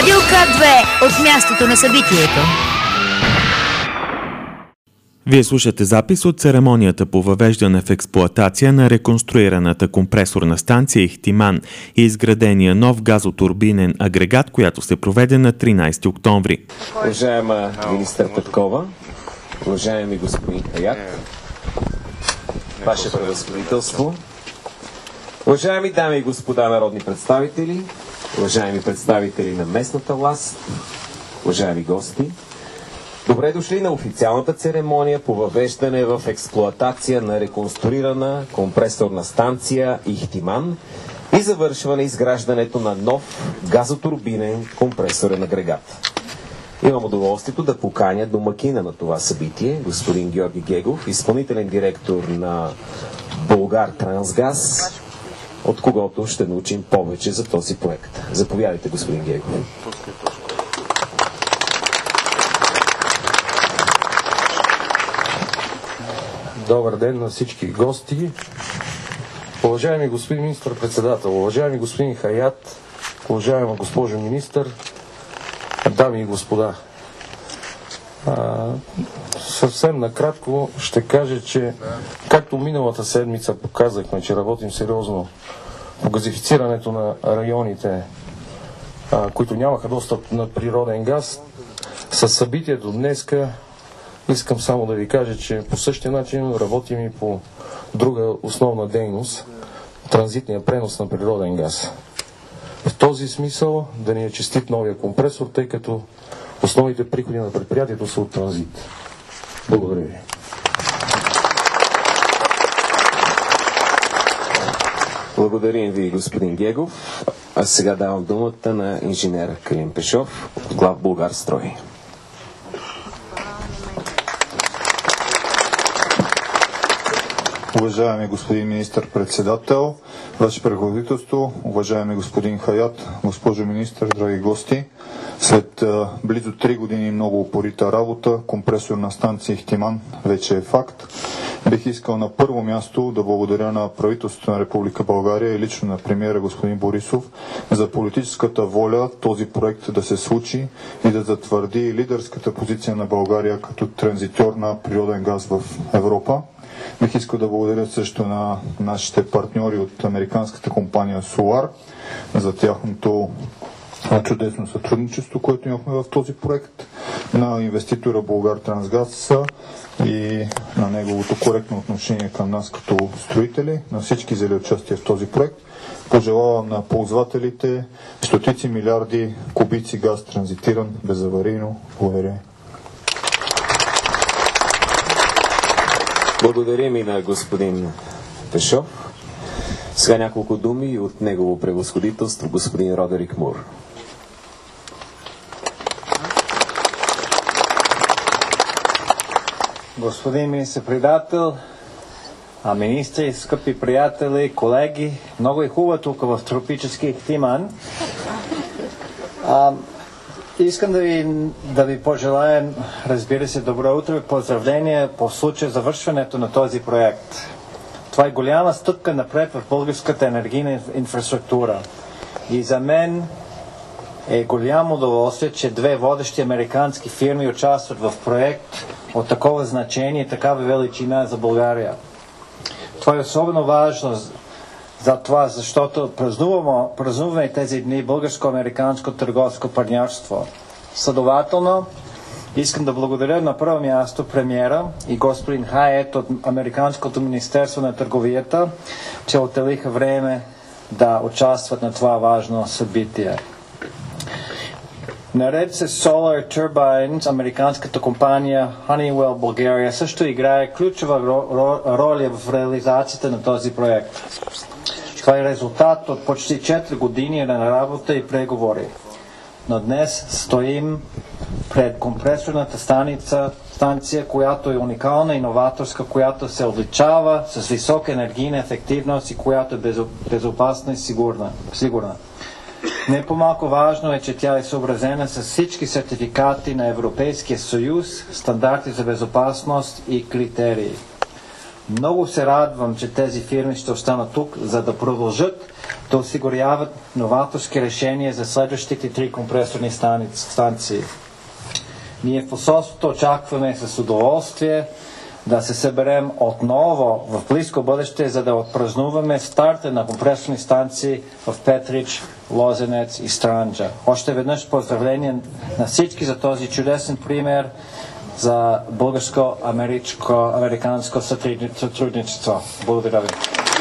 Радио К2 от мястото на събитието. Вие слушате запис от церемонията по въвеждане в експлоатация на реконструираната компресорна станция Ихтиман и изградения нов газотурбинен агрегат, която се проведе на 13 октомври. Уважаема министър Петкова, уважаеми господин Хаят, Ваше превъзходителство, уважаеми дами и господа народни представители, уважаеми представители на местната власт, уважаеми гости, добре дошли на официалната церемония по въвеждане в експлоатация на реконструирана компресорна станция Ихтиман и завършване изграждането на нов газотурбинен компресорен агрегат. Имам удоволствието да поканя домакина на това събитие, господин Георги Гегов, изпълнителен директор на Булгартрансгаз, от когото ще научим повече за този проект. Заповядайте, господин Гегов. Добър ден на всички гости. Уважаеми господин министър-председател, уважаеми господин Хаят, уважаема госпожо министър, дами и господа. Съвсем накратко ще кажа, че както миналата седмица показахме, че работим сериозно по газифицирането на районите, които нямаха достъп на природен газ, със събитието днеска искам само да ви кажа, че по същия начин работим и по друга основна дейност – транзитния пренос на природен газ. В този смисъл да ни е честит новия компресор, тъй като основните приходи на предприятието са от транзит. Благодаря ви. Благодарим ви, господин Гегов. А сега давам думата на инженер Калин Пешов от Главбулгарстрой. Уважаеми господин министър-председател, Ваше превъзходителство, уважаеми господин Хаят, госпожо министър, драги гости, след близо 3 години много упорита работа, компресорна станция Ихтиман вече е факт. Бих искал на първо място да благодаря на правителството на Република България и лично на премиера господин Борисов за политическата воля този проект да се случи и да затвърди лидерската позиция на България като транзитьор на природен газ в Европа. Бих искал да благодаря също на нашите партньори от американската компания Solar за тяхното чудесно сътрудничество, което имахме в този проект, на инвеститора Булгартрансгаз и на неговото коректно отношение към нас като строители, на всички взели участие в този проект. Пожелавам на ползвателите стотици милиарди кубици газ транзитиран безаварийно. Благодаря. Благодарим и на господин Пешов. Сега няколко думи от негово превъзходителство, господин Родерик Мур. Господин министър-председател, министри, скъпи приятели, колеги, много е хубаво тук в тропически Ихтиман. Искам да ви пожелаем, разбира се, добро утро и поздравления по случая завършването на този проект. Това е голяма стъпка напред в българската енергийна инфраструктура. И за мен е голямо удоволствие, че 2 водещи американски фирми участват в проект от такова значение и такава величина за България. Това е особено важно за това, защото празнуваме тези дни българско-американско търговско партньорство. Следователно, искам да благодаря на първо място премиера и господин Хаят от Американското министерство на търговията, че отделиха време да участват на това важно събитие. Наред с Solar Turbines, американската компания Honeywell Bulgaria също играе ключова роля в реализацията на този проект. Това е резултат от почти 4 години на работа и преговори. Но днес стоим пред компресорната станция, която е уникална и новаторска, която се отличава с висока енергийна ефективност и която е безопасна и сигурна. Не по-малко важно е, че тя е съобразена с всички сертификати на Европейския съюз, стандарти за безопасност и критерии. Много се радвам, че тези фирми ще останат тук, за да продължат да осигуряват новаторски решения за следващите 3 компресорни станции. Ние в посолството очакваме с удоволствие да се съберем отново в близко бъдеще, за да отпразнуваме старта на компресорни станции в Петрич, Лозенец и Странджа. Още веднъж поздравление на всички за този чудесен пример за българско-американско сътрудничество. Благодаря ви.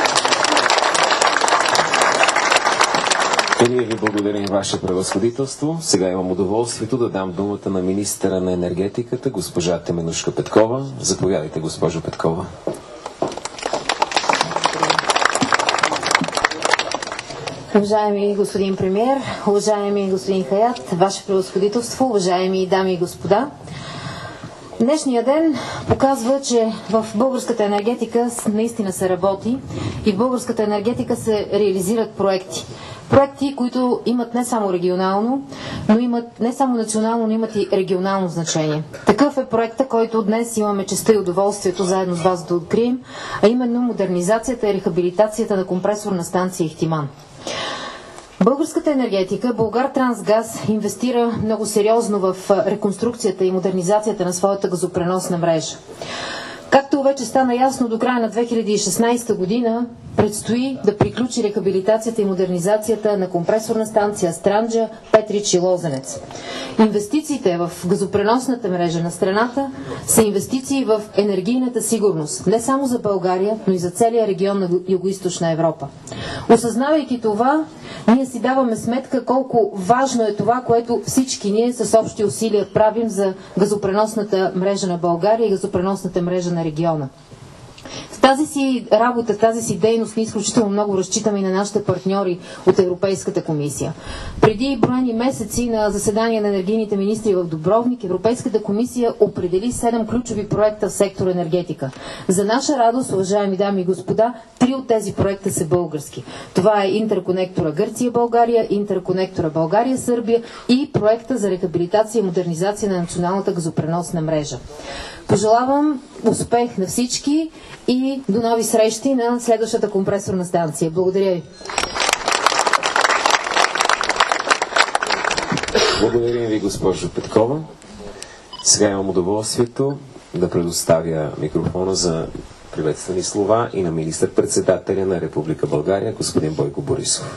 Ние ви благодарим, Ваше превъзходителство. Сега имам удоволствието да дам думата на министъра на енергетиката, госпожа Теменужка Петкова. Заповядайте, госпожо Петкова. Уважаеми господин премиер, уважаеми господин Хаят, Ваше превъзходителство, уважаеми дами и господа, днешния ден показва, че в българската енергетика наистина се работи и в българската енергетика се реализират проекти. Проекти, които имат не само регионално, но имат не само национално, но имат и регионално значение. Такъв е проекта, който днес имаме честта и удоволствието заедно с вас да открием, а именно модернизацията и рехабилитацията на компресорна станция Ихтиман. Българската енергетика, Булгартрансгаз, инвестира много сериозно в реконструкцията и модернизацията на своята газопреносна мрежа. Както вече стана ясно, до края на 2016 година предстои да приключи рехабилитацията и модернизацията на компресорна станция Странджа, Петрич и Лозенец. Инвестициите в газопреносната мрежа на страната са инвестиции в енергийната сигурност, не само за България, но и за целия регион на Югоизточна Европа. Осъзнавайки това, ние си даваме сметка колко важно е това, което всички ние с общи усилия правим за газопреносната мрежа на България и газопреносната мрежа на региона. В тази си работа, в тази си дейност ние изключително много разчитаме и на нашите партньори от Европейската комисия. Преди броени месеци на заседание на енергийните министри в Дубровник, Европейската комисия определи 7 ключови проекта в сектор енергетика. За наша радост, уважаеми дами и господа, 3 от тези проекта са български. Това е интерконектора Гърция-България, интерконектора България-Сърбия и проекта за рехабилитация и модернизация на националната газопреносна мрежа. Пожелавам успех на всички и до нови срещи на следващата компресорна станция. Благодаря ви. Благодарим ви, госпожо Петкова. Сега имам удоволствието да предоставя микрофона за приветствени слова и на министър-председателя на Република България, господин Бойко Борисов.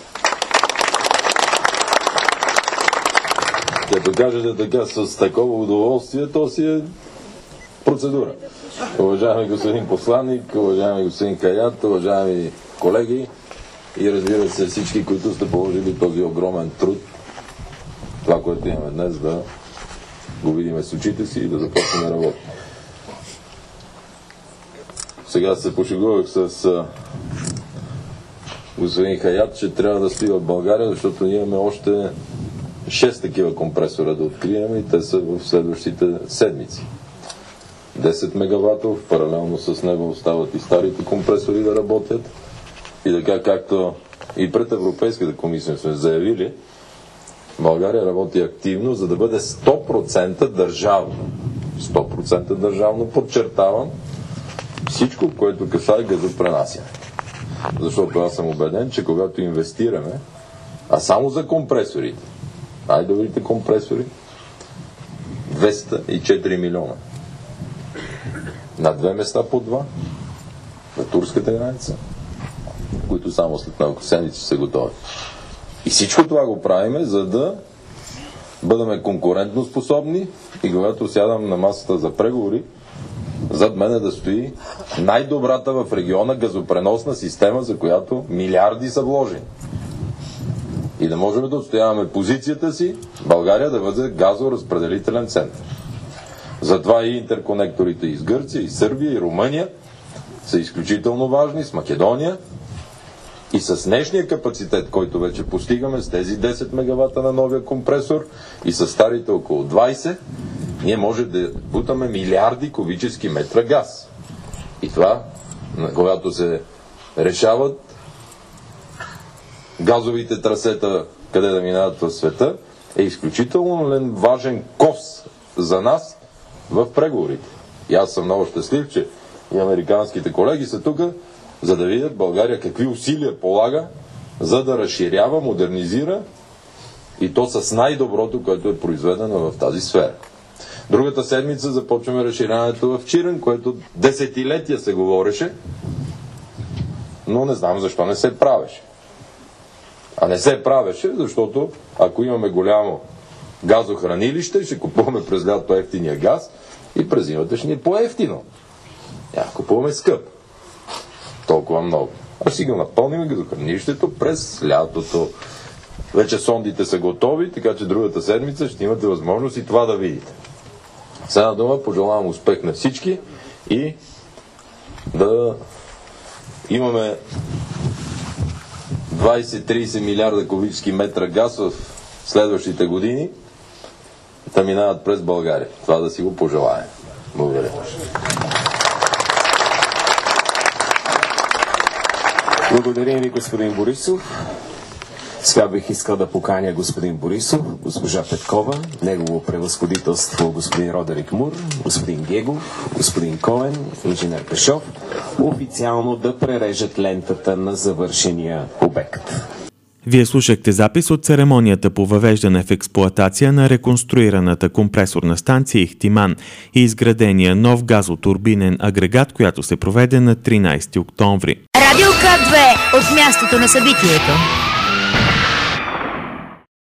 Като кажете така с такова удоволствие, то си е процедура. Уважаеми господин посланник, уважаеми господин Хаят, уважаеми колеги и разбира се всички, които сте положили този огромен труд, това, което имаме днес, да го видим с очите си и да започнем да работим. Сега се пошегувах с господин Хаят, че трябва да стои в България, защото ние имаме още 6 такива компресора да открием и те са в следващите седмици. 10 мегаватов, паралелно с него остават и старите компресори да работят. И така, както и пред Европейската комисия сме заявили, България работи активно, за да бъде 100% държавно. 100% държавно, подчертавам, всичко, което касае газопренасяне. Защото аз съм убеден, че когато инвестираме, а само за компресорите, най-добрите компресори, 204 милиона. На 2 места по 2, на турската граница, които само след малко седмици са готови. И всичко това го правиме, за да бъдем конкурентно способни и когато сядам на масата за преговори, зад мене да стои най-добрата в региона газопреносна система, за която милиарди са вложени. И да можем да отстояваме позицията си, България да бъде газоразпределителен център. Затова и интерконекторите и с Гърция, и Сърбия, и Румъния са изключително важни, с Македония. И с днешния капацитет, който вече постигаме, с тези 10 мегавата на новия компресор и с старите около 20, ние може да бутаме милиарди кубически метра газ. И това, когато се решават газовите трасета, къде да минават в света, е изключително важен кос за нас в преговорите. И аз съм много щастлив, че и американските колеги са тук, за да видят България какви усилия полага за да разширява, модернизира и то с най-доброто, което е произведено в тази сфера. Другата седмица започваме разширяването в Чирен, което десетилетия се говореше, но не знам защо не се правеше. А не се правеше, защото ако имаме голямо газохранилище, ще купуваме през лято ефтиния газ и през зимата ще ни е по-ефтино. Купуваме скъп. Толкова много. А ще го напълним газохранилището през лятото. Вече сондите са готови, така че другата седмица ще имате възможност и това да видите. С една дума пожелавам успех на всички и да имаме 20-30 милиарда кубически метра газ в следващите години да минават през България. Това да си го пожелаем. Благодаря. Благодарим ви, господин Борисов. Сега бих искал да поканя господин Борисов, госпожа Петкова, негово превъзходителство господин Родерик Мур, господин Гегов, господин Коен, инженер Пешов, официално да прережат лентата на завършения обект. Вие слушахте запис от церемонията по въвеждане в експлоатация на реконструираната компресорна станция Ихтиман и изградения нов газотурбинен агрегат, която се проведе на 13 октомври. Радио К2 от мястото на събитието.